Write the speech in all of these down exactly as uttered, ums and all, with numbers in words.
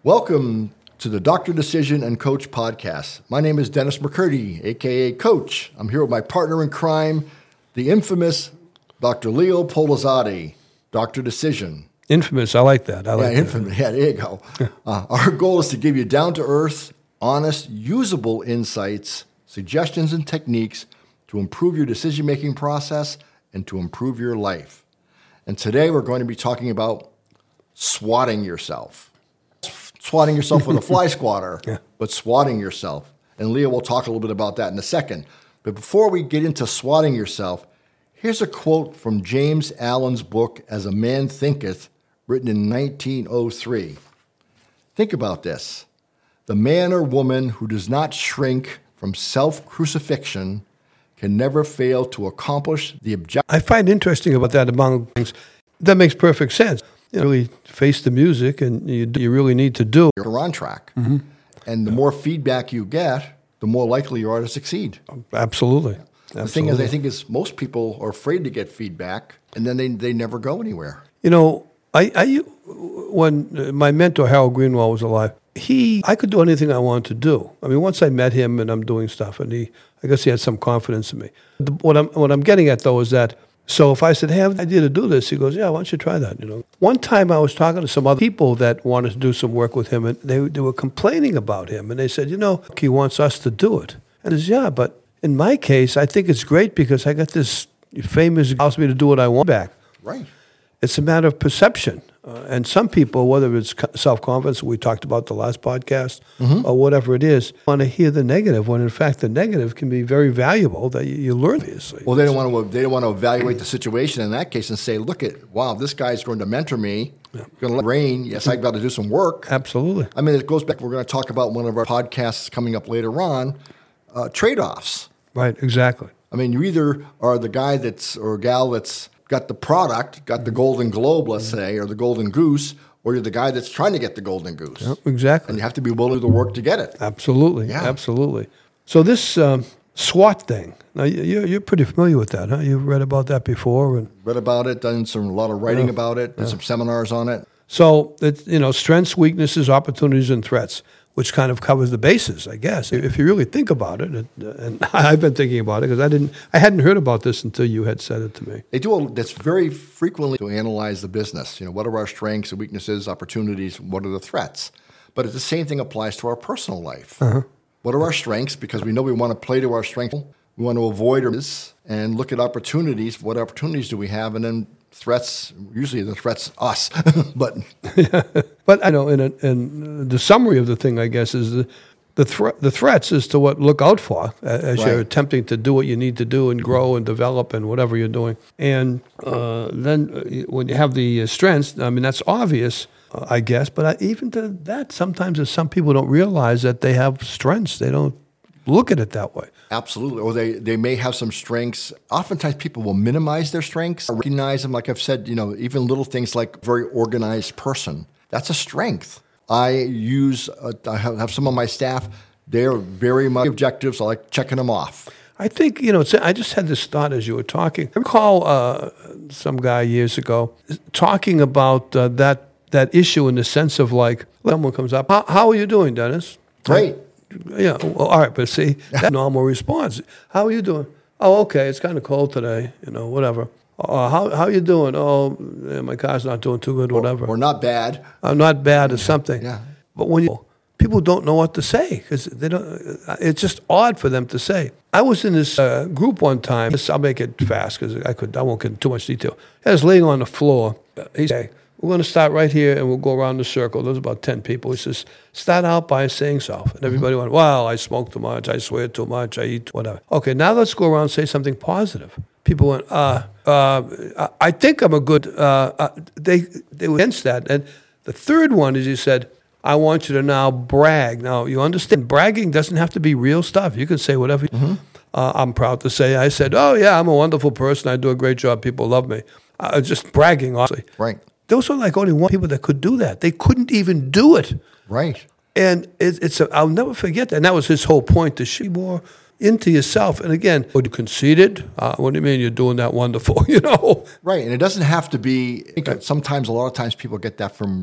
Welcome to the Doctor Decision and Coach podcast. My name is Dennis McCurdy, a k a. Coach. I'm here with my partner in crime, the infamous Doctor Leo Polizzotti, Doctor Decision. Infamous, I like that. I like yeah, infamous. Yeah, there you go. uh, our goal is to give you down-to-earth, honest, usable insights, suggestions, and techniques to improve your decision-making process and to improve your life. And today we're going to be talking about swatting yourself. Swatting yourself with a fly swatter, yeah. but swatting yourself. And Leah will talk a little bit about that in a second. But before we get into swatting yourself, here's a quote from James Allen's book, As a Man Thinketh, written in nineteen oh three. Think about this. The man or woman who does not shrink from self-crucifixion can never fail to accomplish the objective. I find interesting about that among things. That makes perfect sense. You know, really face the music, and you, you really need to do. You're on track. Mm-hmm. And the more feedback you get, the more likely you are to succeed. Absolutely. The Absolutely. thing is, I think is most people are afraid to get feedback, and then they, they never go anywhere. You know, I, I when my mentor, Harold Greenwald, was alive, he I could do anything I wanted to do. I mean, once I met him and I'm doing stuff, and he, I guess he had some confidence in me. The, what I'm what I'm getting at, though, is that, so if I said, hey, I have an idea to do this, he goes, yeah, why don't you try that? You know, one time I was talking to some other people that wanted to do some work with him, and they they were complaining about him, and they said, you know, he wants us to do it. And I said, yeah, but in my case, I think it's great because I got this famous allows me to do what I want back. Right. It's a matter of perception. Uh, and some people, whether it's self-confidence, we talked about the last podcast, mm-hmm. or whatever it is, want to hear the negative, when in fact the negative can be very valuable that you, you learn, obviously. Well, they don't want to they don't want to evaluate the situation in that case and say, look at, wow, this guy's going to mentor me, yeah. going to let it rain, yes, I've got to do some work. Absolutely. I mean, it goes back, we're going to talk about one of our podcasts coming up later on, uh, trade-offs. Right, exactly. I mean, you either are the guy that's, or gal that's got the product, got the golden globe, let's say, or the golden goose, or you're the guy that's trying to get the golden goose. Yep, exactly. And you have to be willing to do the work to get it. Absolutely, yeah. absolutely. So this um, SWAT thing, now you're, you're pretty familiar with that, huh? You've read about that before. And read about it, done some a lot of writing yeah, about it, done yeah. some seminars on it. So, it, you know, strengths, weaknesses, opportunities, and threats, which kind of covers the bases, I guess, if you really think about it. And, and I've been thinking about it because I didn't, I hadn't heard about this until you had said it to me. They do. That's very frequently to analyze the business. You know, what are our strengths and weaknesses, opportunities? What are the threats? But the same thing applies to our personal life. Uh-huh. What are our strengths? Because we know we want to play to our strengths. We want to avoid this and look at opportunities. What opportunities do we have? And then threats, usually the threats us, but yeah. But I know, in, a, in the summary of the thing, I guess, is the the, thre- the threats is to what look out for as right. you're attempting to do what you need to do and grow and develop and whatever you're doing. And uh, then when you have the strengths, I mean, that's obvious, uh, I guess. But I, even to that, sometimes some people don't realize that they have strengths. They don't look at it that way. Absolutely. Or they, they may have some strengths. Oftentimes people will minimize their strengths, recognize them. Like I've said, you know, even little things like a very organized person. That's a strength. I use, uh, I have, have some of my staff, they're very much objectives. I like checking them off. I think, you know, it's, I just had this thought as you were talking. I recall uh, some guy years ago talking about uh, that that issue in the sense of like, someone comes up, how, how are you doing, Dennis? Great. Yeah, well, all right, but see, that's a normal response. How are you doing? Oh, okay, it's kind of cold today, you know, whatever. Uh, how how you doing? Oh, yeah, my car's not doing too good, whatever. Or, or not bad. Uh, not bad or something. Yeah. But when you, people don't know what to say because they don't. It's just odd for them to say. I was in this uh, group one time. I'll make it fast because I could. I won't get into too much detail. I was laying on the floor. He said, we're going to start right here, and we'll go around the circle. There's about ten people. He says, start out by saying self. And everybody went, well, I smoke too much, I swear too much, I eat whatever. Okay, now let's go around and say something positive. People went, uh, uh, I think I'm a good, uh, uh, they, they were against that. And the third one is he said, I want you to now brag. Now, you understand, bragging doesn't have to be real stuff. You can say whatever. Mm-hmm. Uh, I'm proud to say, I said, oh, yeah, I'm a wonderful person. I do a great job. People love me. Uh, just bragging, honestly. Right. Those were like only one people that could do that. They couldn't even do it. Right. And it, it's a, I'll never forget that. And that was his whole point, to show more into yourself. And again, are you conceited? Uh, what do you mean you're doing that wonderful, you know? Right. And it doesn't have to be, I think sometimes, a lot of times people get that from like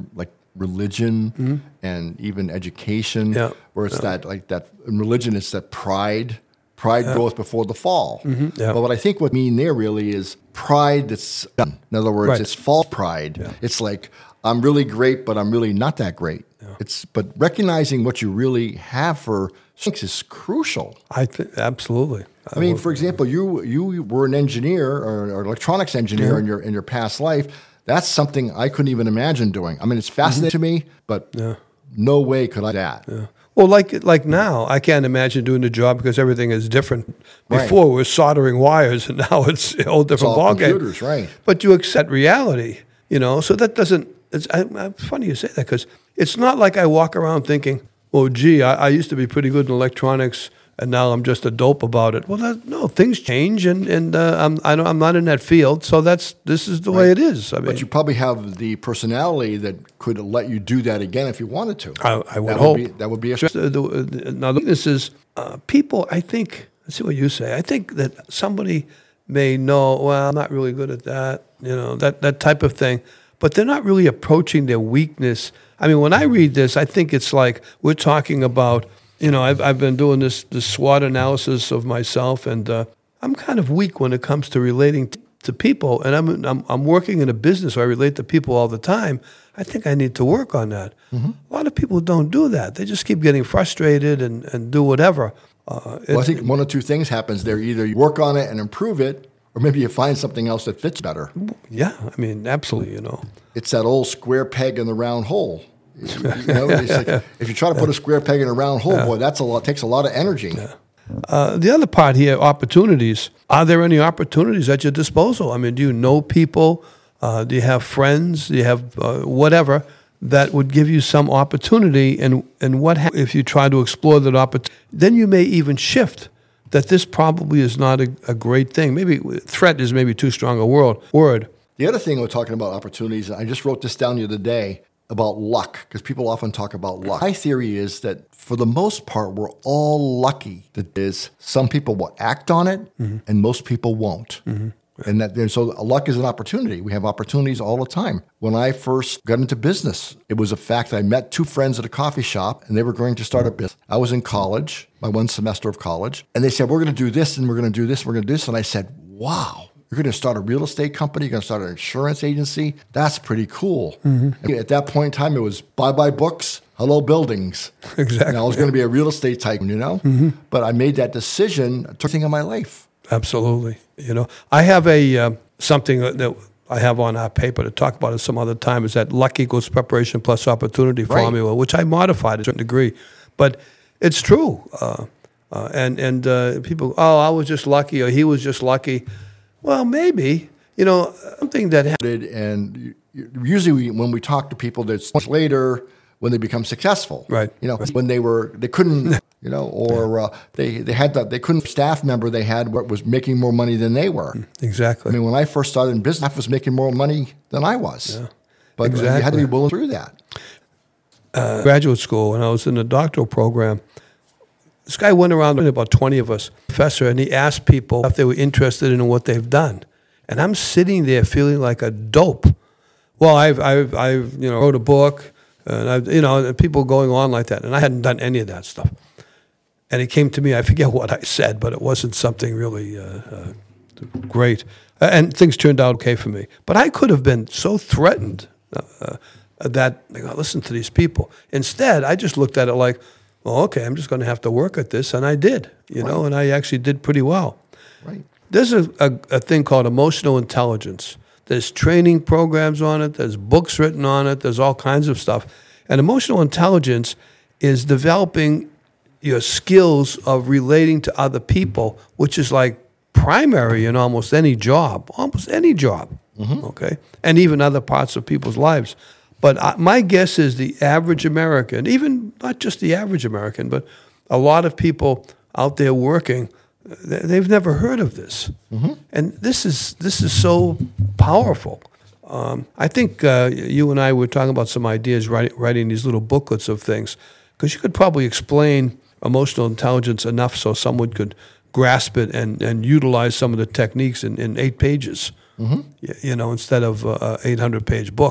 religion mm-hmm. and even education, yeah. where it's yeah. that like that in religion it's that pride. Pride yeah. goes before the fall. Mm-hmm. Yeah. But what I think what I mean there really is pride that's done. In other words, right. it's false pride. Yeah. It's like, I'm really great, but I'm really not that great. Yeah. It's But recognizing what you really have for strengths is crucial. I think absolutely. I, I mean, for example, you you were an engineer or, or electronics engineer yeah. in your in your past life. That's something I couldn't even imagine doing. I mean, it's fascinating mm-hmm. to me, but yeah. no way could I do that. Yeah. Well, like like now, I can't imagine doing the job because everything is different. Before right. we were soldering wires, and now it's a whole different ballgame. Computers, right? But you accept reality, you know. So that doesn't. It's, I, it's funny you say that because it's not like I walk around thinking, "Oh, gee, I, I used to be pretty good in electronics, and now I'm just a dope about it." Well, that, no, things change, and and uh, I'm I don't, I'm not in that field, so that's this is the right. way it is. I mean, but you probably have the personality that could let you do that again if you wanted to. I, I would that hope would be, that would be a. Just, uh, the, uh, now the weakness is uh, people. I think. Let's see what you say. I think that somebody may know. Well, I'm not really good at that. You know that that type of thing. But they're not really approaching their weakness. I mean, when I read this, I think it's like we're talking about. You know, I've I've been doing this this SWOT analysis of myself, and uh, I'm kind of weak when it comes to relating t- to people. And I'm, I'm I'm working in a business where I relate to people all the time. I think I need to work on that. Mm-hmm. A lot of people don't do that. They just keep getting frustrated and, and do whatever. Uh, well, I think one of two things happens there. Either you work on it and improve it, or maybe you find something else that fits better. Yeah, I mean, absolutely, you know. It's that old square peg in the round hole. You know, it's like, if you try to put a square peg in a round hole, yeah. boy, that's a lot. Takes a lot of energy. Yeah. Uh, the other part here, opportunities. Are there any opportunities at your disposal? I mean, do you know people? Uh, do you have friends? Do you have uh, whatever that would give you some opportunity? And and what ha- if you try to explore that opportunity? Then you may even shift that this probably is not a, a great thing. Maybe threat is maybe too strong a word. Word. The other thing we're talking about opportunities. I just wrote this down the other day. About luck, because people often talk about luck. My theory is that for the most part, we're all lucky. That is, some people will act on it, mm-hmm. and most people won't. Mm-hmm. And that and so luck is an opportunity. We have opportunities all the time. When I first got into business, it was a fact. I met two friends at a coffee shop, and they were going to start a business. I was in college, my one semester of college, and they said, "We're going to do this, and we're going to do this, and we're going to do this." And I said, "Wow. You're going to start a real estate company. You're going to start an insurance agency. That's pretty cool." Mm-hmm. At that point in time, it was bye-bye books, hello buildings. Exactly. And I was going to be a real estate tycoon, you know? Mm-hmm. But I made that decision, took thing in my life. Absolutely. You know, I have a uh, something that I have on our paper to talk about it some other time is that luck equals preparation plus opportunity right. formula, which I modified to a certain degree. But it's true. Uh, uh, and and uh, people, oh, I was just lucky, or he was just lucky. Well, maybe, you know, something that happened. And usually we, when we talk to people, that's much later when they become successful. Right. You know, right. when they were, they couldn't, you know, or uh, they, they had that, they couldn't, staff member they had was making more money than they were. Exactly. I mean, when I first started in business, I was making more money than I was. Yeah. But exactly. you had to be willing through that. Uh, graduate school, when I was in the doctoral program, this guy went around, about twenty of us, professor, and he asked people if they were interested in what they've done. And I'm sitting there feeling like a dope. Well, I've, I've, I've you know, wrote a book, and I've, you know, people going on like that, and I hadn't done any of that stuff. And it came to me, I forget what I said, but it wasn't something really uh, uh, great. And things turned out okay for me. But I could have been so threatened uh, that, like, oh, listen to these people. Instead, I just looked at it like, well, okay, I'm just going to have to work at this, and I did, you right. know, and I actually did pretty well. Right. There's a, a, a thing called emotional intelligence. There's training programs on it. There's books written on it. There's all kinds of stuff. And emotional intelligence is developing your skills of relating to other people, which is like primary in almost any job, almost any job, mm-hmm. okay, and even other parts of people's lives. But I, my guess is the average American, even not just the average American, but a lot of people out there working, they've never heard of this. Mm-hmm. And this is this is so powerful. Um, I think uh, you and I were talking about some ideas, writing, writing these little booklets of things, because you could probably explain emotional intelligence enough so someone could grasp it and, and utilize some of the techniques in, in eight pages, mm-hmm. you, you know, instead of an eight hundred page book.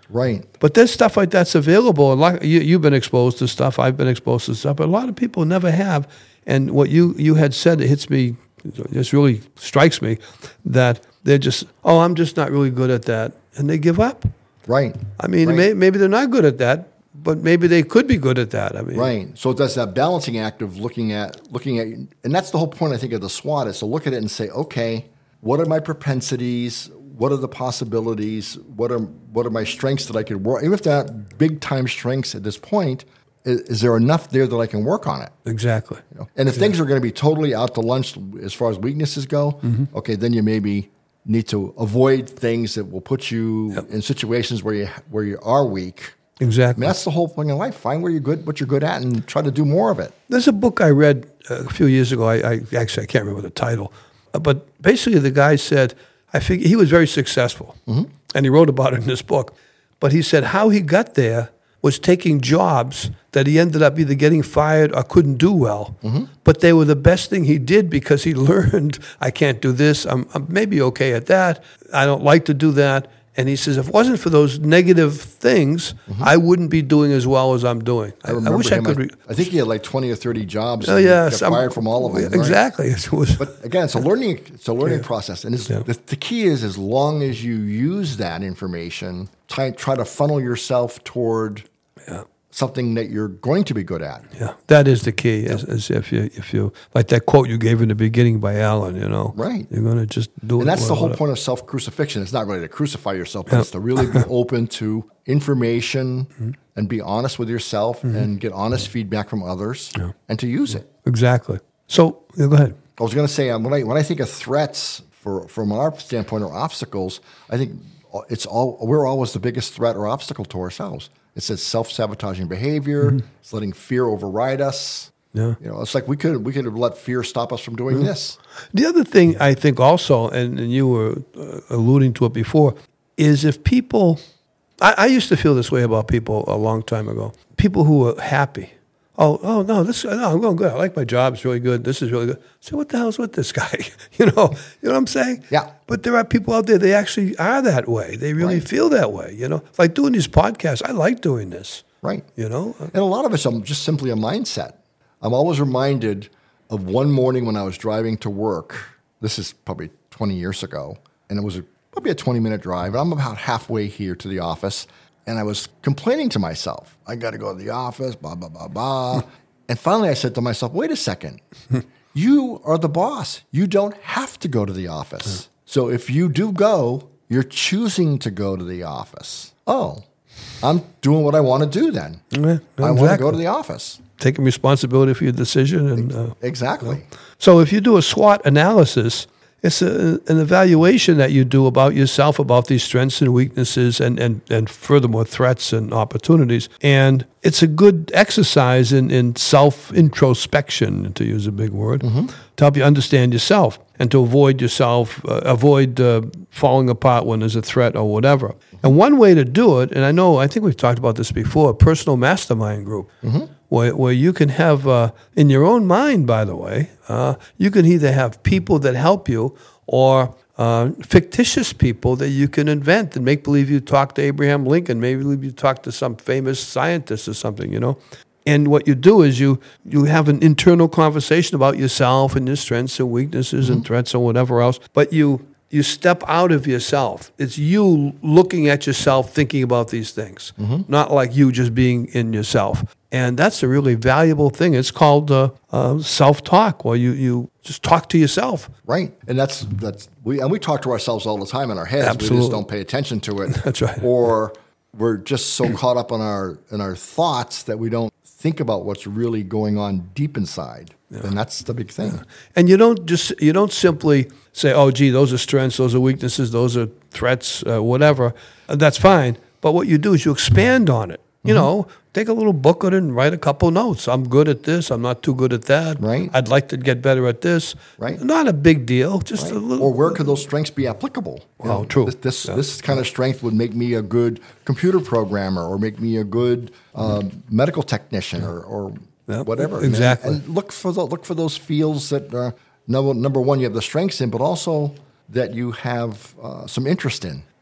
Right. But there's stuff like that's available. A lot, you, you've been exposed to stuff. I've been exposed to stuff. But a lot of people never have. And what you, you had said, it hits me, just really strikes me, that they're just, oh, I'm just not really good at that. And they give up. Right. I mean, right. may, maybe they're not good at that, but maybe they could be good at that. I mean, right. So that's that balancing act of looking at, looking at, and that's the whole point, I think, of the SWOT, is to look at it and say, okay, what are my propensities? What are the possibilities? What are what are my strengths that I could work? Even if they're not big time strengths at this point, is, is there enough there that I can work on it? Exactly. You know? And if exactly. things are going to be totally out to lunch as far as weaknesses go, mm-hmm. okay, then you maybe need to avoid things that will put you yep. in situations where you where you are weak. Exactly. I mean, that's the whole thing in life. Find where you're good, what you're good at, and try to do more of it. There's a book I read a few years ago. I, I actually I can't remember the title, but basically the guy said, I think he was very successful, mm-hmm. and he wrote about it in this book. But he said how he got there was taking jobs that he ended up either getting fired or couldn't do well. Mm-hmm. But they were the best thing he did because he learned, I can't do this. I'm, I'm maybe okay at that. I don't like to do that. And he says, if it wasn't for those negative things, mm-hmm. I wouldn't be doing as well as I'm doing. I, I wish I could. Re- I think he had like twenty or thirty jobs. Oh, yeah. Got fired from all of them. Exactly. Right? It was, but again, it's a learning. It's a learning yeah. process, and yeah. the, the key is, as long as you use that information, try try to funnel yourself toward yeah. something that you're going to be good at. Yeah, that is the key. Yeah. As, as if you, if you like that quote you gave in the beginning by Alan, you know, right? You're going to just do and it. And that's well, the whole well. point of self-crucifixion. It's not really to crucify yourself, but yeah. it's to really be open to information mm-hmm. and be honest with yourself mm-hmm. and get honest feedback from others yeah. and to use it. Exactly. So yeah, go ahead. I was going to say um, when I when I think of threats for from our standpoint or obstacles, I think it's all we're always the biggest threat or obstacle to ourselves. It's this self-sabotaging behavior. Mm-hmm. It's letting fear override us. Yeah. You know, it's like we could we could have let fear stop us from doing mm-hmm. this. The other thing I think also, and, and you were uh, alluding to it before, is if people, I, I used to feel this way about people a long time ago. People who are happy. Oh, oh no, this no, I'm going good. I like my job. It's really good. This is really good. So what the hell's with this guy? you know, you know what I'm saying? Yeah. But there are people out there, they actually are that way. They really right. feel that way. You know, like doing these podcasts. I like doing this. Right. You know? And a lot of it's um, just simply a mindset. I'm always reminded of one morning when I was driving to work. This is probably twenty years ago. And it was a, probably a twenty-minute drive. And I'm about halfway here to the office. And I was complaining to myself. I got to go to the office, blah, blah, blah, blah. And finally I said to myself, wait a second. You are the boss. You don't have to go to the office. So if you do go, you're choosing to go to the office. Oh, I'm doing what I want to do then. Yeah, exactly. I want to go to the office. Taking responsibility for your decision. and uh, Exactly. You know. So if you do a SWOT analysis, it's a, an evaluation that you do about yourself, about these strengths and weaknesses, and, and, and furthermore, threats and opportunities. And it's a good exercise in, in self-introspection, to use a big word, mm-hmm. to help you understand yourself and to avoid yourself, uh, avoid uh, falling apart when there's a threat or whatever. Mm-hmm. And one way to do it, and I know, I think we've talked about this before, a personal mastermind group. Mm-hmm. Where, where you can have, uh, in your own mind, by the way, uh, you can either have people that help you or uh, fictitious people that you can invent and make believe you talk to Abraham Lincoln, maybe you talk to some famous scientist or something, you know. And what you do is you you have an internal conversation about yourself and your strengths and weaknesses mm-hmm. and threats and whatever else, but you you step out of yourself. It's you looking at yourself, thinking about these things, mm-hmm. not like you just being in yourself. And that's a really valuable thing. It's called uh, uh, self-talk, where you, you just talk to yourself. Right, and that's that's we and we talk to ourselves all the time in our heads. Absolutely. We just don't pay attention to it. That's right. Or we're just so caught up in our in our thoughts that we don't think about what's really going on deep inside. Yeah. And that's the big thing. Yeah. And you don't just you don't simply say, "Oh, gee, those are strengths, those are weaknesses, those are threats, uh, whatever." Uh, that's fine. But what you do is you expand on it. You mm-hmm. know, take a little booklet and write a couple notes. I'm good at this. I'm not too good at that. Right. I'd like to get better at this. Right. Not a big deal. Just right. a little. Or where could those strengths be applicable? You oh, know, true. This this, yeah. this kind of strength would make me a good computer programmer, or make me a good uh, mm-hmm. medical technician, or, or yep. whatever. Exactly. And, and look for the, look for those fields that uh, number number one you have the strengths in, but also that you have uh, some interest in.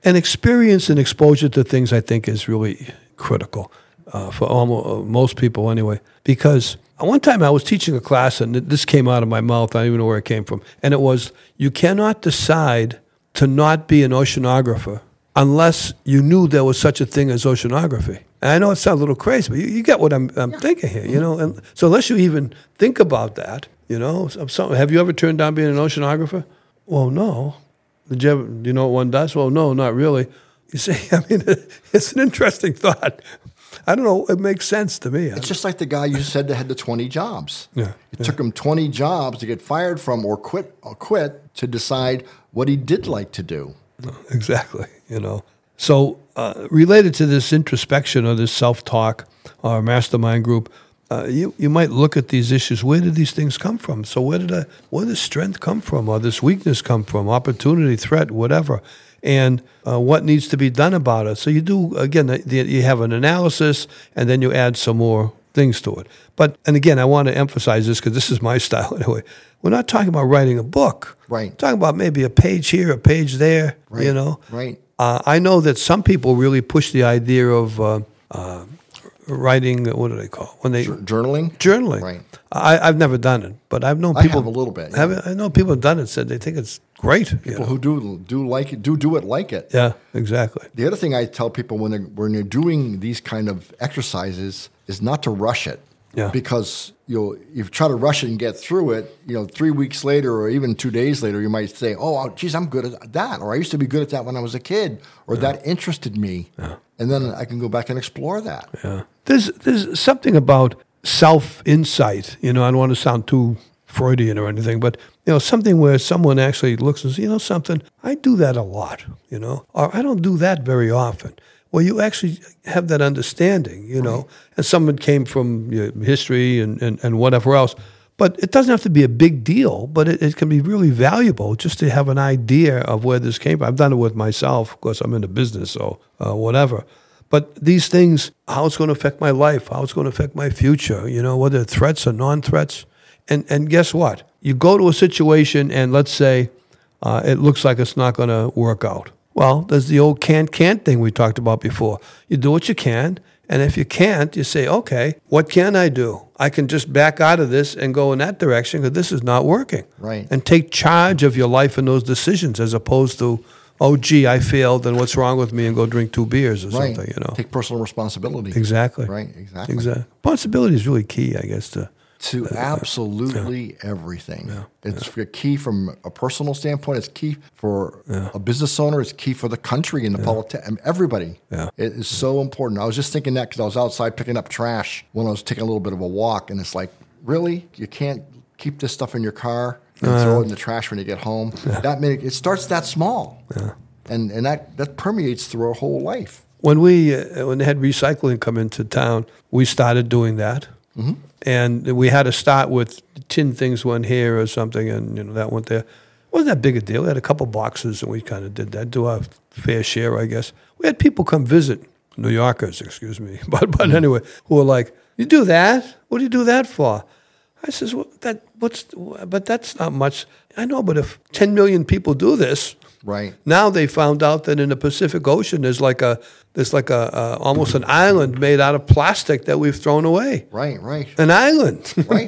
And experience and exposure to things, I think, is really critical uh, for almost, uh, most people anyway. Because one time I was teaching a class, and this came out of my mouth. I don't even know where it came from. And it was, you cannot decide to not be an oceanographer unless you knew there was such a thing as oceanography. And I know it sounds a little crazy, but you, you get what I'm, I'm yeah. thinking here, you know. And so unless you even think about that, you know, some, have you ever turned down being an oceanographer? Well, no. Did you ever, do you know what one does? Well, no, not really. You see, I mean, it's an interesting thought. I don't know. It makes sense to me. It's just like the guy you said that had the twenty jobs. Yeah, it yeah. took him twenty jobs to get fired from or quit or quit to decide what he did like to do. Exactly. You know. So uh, related to this introspection or this self-talk or mastermind group, uh, you you might look at these issues. Where did these things come from? So where did I, where does strength come from, or this weakness come from? Opportunity, threat, whatever. And uh, what needs to be done about it. So you do, again, the, the, you have an analysis, and then you add some more things to it. But, and again, I want to emphasize this because this is my style anyway. We're not talking about writing a book. Right. We're talking about maybe a page here, a page there, right. you know. Right. Uh, I know that some people really push the idea of uh, uh, writing, what do they call it? When they Journaling? Journaling. Right. I, I've never done it, but I've known people. I have a little bit. Yeah. Have, I know people have done it, said they think it's great. People you know? who do do like it, do do it like it. Yeah, exactly. The other thing I tell people when they're, when they're doing these kind of exercises is not to rush it. Yeah. Because you know, if you try to rush it and get through it, you know, three weeks later or even two days later, you might say, "Oh, geez, I'm good at that," or "I used to be good at that when I was a kid," or yeah. "That interested me," yeah. and then I can go back and explore that. Yeah. There's there's something about self-insight. You know, I don't want to sound too Freudian or anything, but you know, something where someone actually looks and says, "You know, something, I do that a lot," you know, or "I don't do that very often." Well, you actually have that understanding, you know, right. and someone came from your history and, and, and whatever else. But it doesn't have to be a big deal, but it, it can be really valuable just to have an idea of where this came from. I've done it with myself. Of course, I'm in the business, so uh, whatever. But these things, how it's going to affect my life, how it's going to affect my future, you know, whether threats or non-threats. And and guess what? You go to a situation and let's say uh, it looks like it's not going to work out. Well, there's the old can't, can't thing we talked about before. You do what you can, and if you can't, you say, okay, what can I do? I can just back out of this and go in that direction because this is not working. Right. And take charge of your life and those decisions as opposed to, oh, gee, I failed, and what's wrong with me, and go drink two beers or right. something, you know. Take personal responsibility. Exactly. Right, exactly. Exactly. Responsibility is really key, I guess, to... To uh, absolutely yeah. everything. Yeah. It's yeah. key from a personal standpoint. It's key for yeah. a business owner. It's key for the country and the yeah. politics. and everybody. Yeah. It is so important. I was just thinking that because I was outside picking up trash when I was taking a little bit of a walk, and it's like, really? You can't keep this stuff in your car and uh, throw it in the trash when you get home? Yeah. That may, It starts that small. Yeah. And and that, that permeates through our whole life. When we uh, when they had recycling come into town, we started doing that. Mm-hmm. And we had to start with tin things went here or something, and you know that went there. It wasn't that big a deal. We had a couple boxes, and we kind of did that, do our fair share, I guess. We had people come visit, New Yorkers, excuse me, but but mm-hmm. anyway, who were like, "You do that? What do you do that for?" I says, "Well, that what's? But that's not much." I know, but if ten million people do this, right now they found out that in the Pacific Ocean there's like a there's like a, a almost an island made out of plastic that we've thrown away. Right, right. An island. Right.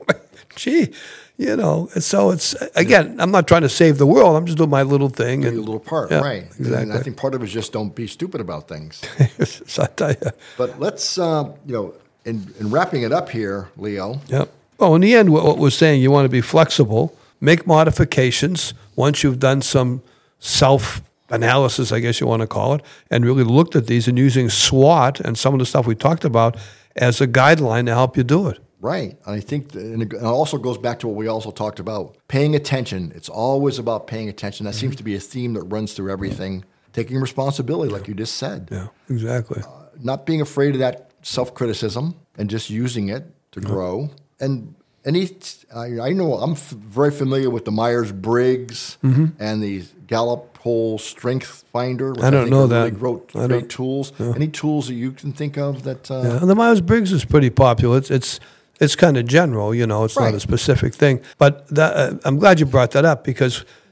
Gee, you know. And so it's again, I'm not trying to save the world. I'm just doing my little thing. Do and, your little part, yeah, right? Exactly. And I think part of it is just don't be stupid about things. So I tell you. But let's, uh, you know, in, in wrapping it up here, Leo. Yep. Well, in the end, what, what we're saying, you want to be flexible, make modifications once you've done some self-analysis, I guess you want to call it, and really looked at these and using SWOT and some of the stuff we talked about as a guideline to help you do it. Right. And I think that, and it also goes back to what we also talked about, paying attention. It's always about paying attention. That mm-hmm. seems to be a theme that runs through everything. Taking responsibility, like you just said. Yeah, exactly. Uh, not being afraid of that self-criticism and just using it to yeah. grow. And any, I, I know I'm f- very familiar with the Myers-Briggs mm-hmm. and the Gallup Whole Strength Finder. Which I don't I think know are that. Really great, I great tools. Yeah. Any tools that you can think of that? Uh, yeah. The Myers-Briggs is pretty popular. It's it's it's kind of general, you know. It's right. not a specific thing. But that, uh, I'm glad you brought that up because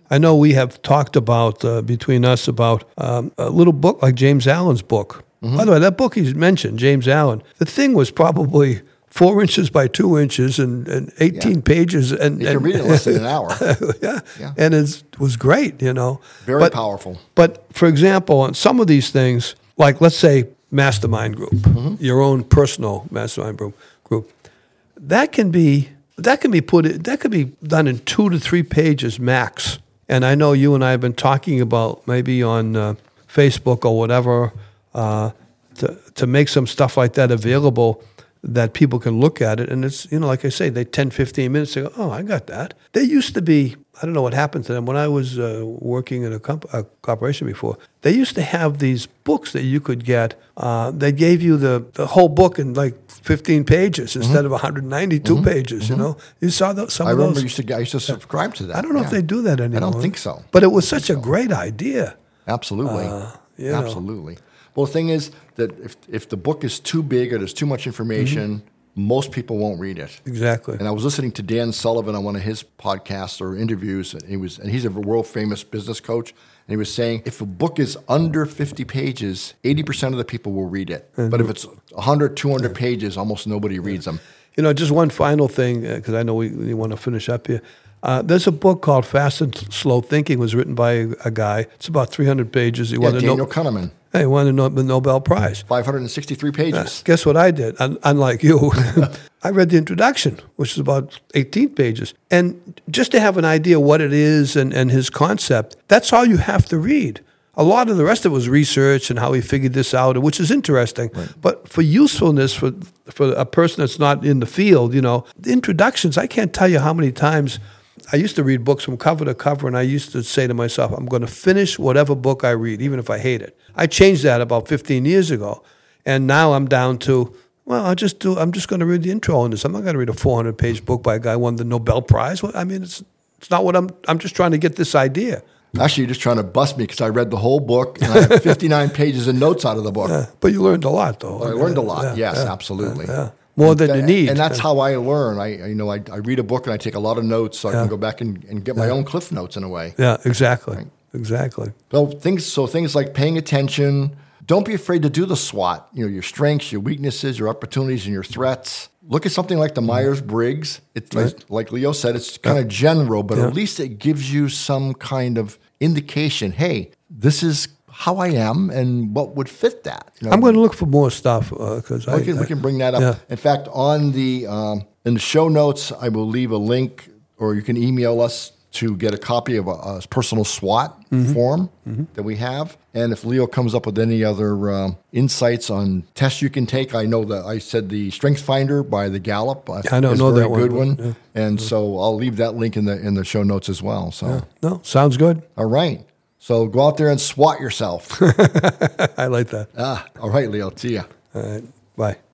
I know we have talked about, uh, between us, about um, a little book like James Allen's book. Mm-hmm. By the way, that book he's mentioned, James Allen, the thing was probably four inches by two inches and, and eighteen yeah. pages. And, you and, can read it in less than an hour. yeah. yeah. And it was great, you know. Very but, powerful. But, for example, on some of these things, like let's say mastermind group, mm-hmm. your own personal mastermind group, group, that can be that can be put that could be done in two to three pages max. And I know you and I have been talking about maybe on uh, Facebook or whatever uh, to to make some stuff like that available that people can look at it. And it's, you know, like I say, they ten, fifteen minutes, they go, oh, I got that. They used to be, I don't know what happened to them. When I was uh, working in a, comp- a corporation before, they used to have these books that you could get. Uh, they gave you the, the whole book in like fifteen pages mm-hmm. instead of one hundred ninety-two mm-hmm. pages, mm-hmm. you know. You saw those, some I of remember those. used to, I used to subscribe to that. I don't know yeah. if they do that anymore. I don't think so. But it was such a so. great idea. Absolutely. Uh, you Absolutely. Know. Well, the thing is that if if the book is too big or there's too much information, mm-hmm. most people won't read it. Exactly. And I was listening to Dan Sullivan on one of his podcasts or interviews, and he was, and he's a world famous business coach, and he was saying if a book is under fifty pages, eighty percent of the people will read it. Mm-hmm. But if it's one hundred, two hundred pages, almost nobody reads them. You know, just one final thing, because uh, I know we, we want to finish up here. Uh, there's a book called Fast and Slow Thinking. It was written by a, a guy. It's about three hundred pages. He yeah, won Daniel no- Kahneman. He won the no- Nobel Prize. five hundred sixty-three pages. Uh, guess what I did? Un- unlike you, I read the introduction, which is about eighteen pages. And just to have an idea what it is and, and his concept, that's all you have to read. A lot of the rest of it was research and how he figured this out, which is interesting. Right. But for usefulness, for for a person that's not in the field, you know, the introductions, I can't tell you how many times I used to read books from cover to cover, and I used to say to myself, I'm going to finish whatever book I read, even if I hate it. I changed that about fifteen years ago, and now I'm down to, well, I'll just do, I'm just going to read the intro on this. I'm not going to read a four hundred page book by a guy who won the Nobel Prize. I mean, it's it's not what I'm, I'm just trying to get this idea. Actually, you're just trying to bust me because I read the whole book and I have fifty-nine pages of notes out of the book. Yeah, but you learned a lot, though. Well, I learned a lot, yeah, yes, yeah, absolutely. Yeah, yeah. More than and, you need. And that's how I learn. I, you know, I, I read a book and I take a lot of notes so I yeah. can go back and, and get my yeah. own cliff notes in a way. Yeah, exactly. Right? Exactly. So things, so things like paying attention. Don't be afraid to do the SWOT. You know, your strengths, your weaknesses, your opportunities, and your threats. Look at something like the Myers-Briggs. It's right. like, like Leo said, it's kind yeah. of general, but yeah. at least it gives you some kind of indication. Hey, this is how I am, and what would fit that. You know, I'm going to look for more stuff because uh, we, we can bring that up. Yeah. In fact, on the um, in the show notes, I will leave a link, or you can email us to get a copy of a, a personal SWOT mm-hmm. form mm-hmm. that we have. And if Leo comes up with any other um, insights on tests you can take, I know that I said the Strength Finder by the Gallup. Uh, I don't is know a very that one. good one, Yeah. and yeah. so I'll leave that link in the in the show notes as well. So, yeah. no, sounds good. All right. So go out there and SWOT yourself. I like that. Ah, all right, Leo. See ya. All right. Bye.